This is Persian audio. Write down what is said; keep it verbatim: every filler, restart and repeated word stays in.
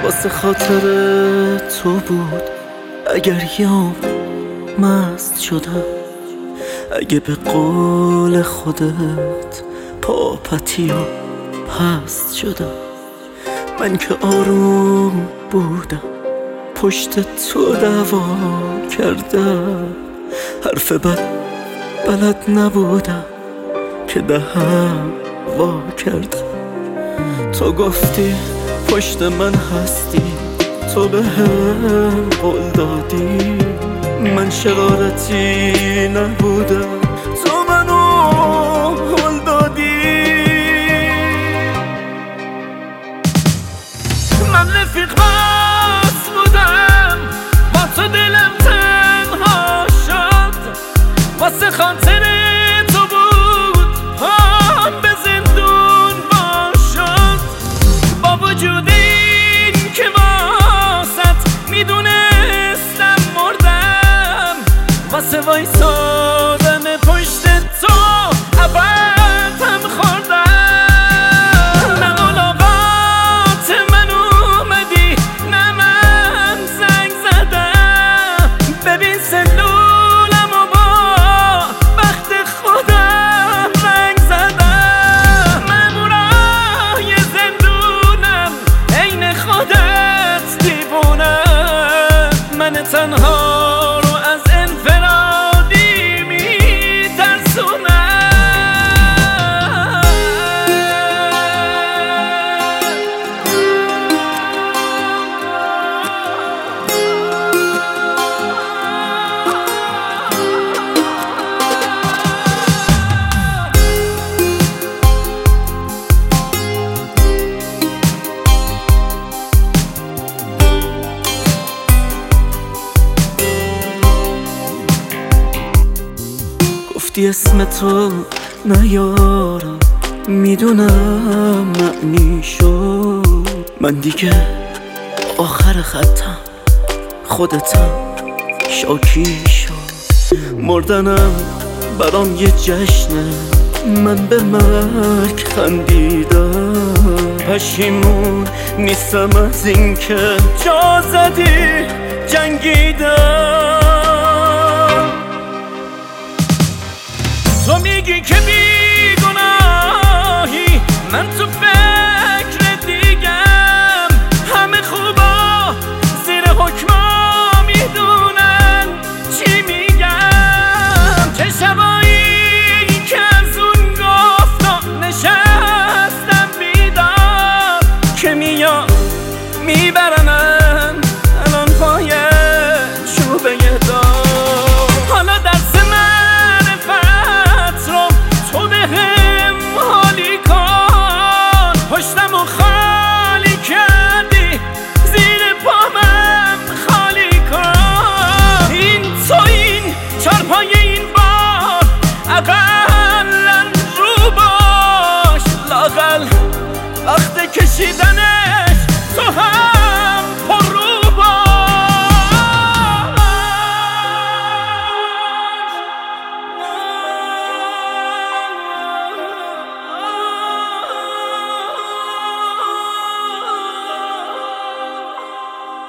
واسه خاطر تو بود اگر یام مست شدم، اگه به قول خودت پاپتی و پست شدم. من که آروم بودم پشت تو دعوا کردم، حرف بد بلد نبودم که دهم وا کردم. تو گفتی پشت من هستی، تو به هم قول دادی، من شرارتی نبودم، تو منو قول دادی. من رفیق بس بودم با تو، دلم تنها شد واسه خاطر تو بود هم به زندون باشد. با وجود این که واسط میدونستم مردم، واسه وایسادن پشت تو ابدم خوردم. نه ملاقات من اومدی نه من زنگ زدم، ببین سلولم و با بخت خودم رنگ زدم. مامورای زندونم عین خودت دیوونم، من تنها رو از انفرادی میترسونم. گفتی اسم تو نیارم، میدونم معنی شد، من دیگه آخر خطم، خودتم شاکی شد. مردنم برام یه جشنه، من به مرگ خندیدم، پشیمون نیستم از این که جا زدی جنگیدم. تو میگی که بیگناهی، من تو فکر دیگم، همه خوبا زیر حکما میدونن چی میگم. چه شبایی که از اون گفتا نشستم بیدار، که میاد میبرم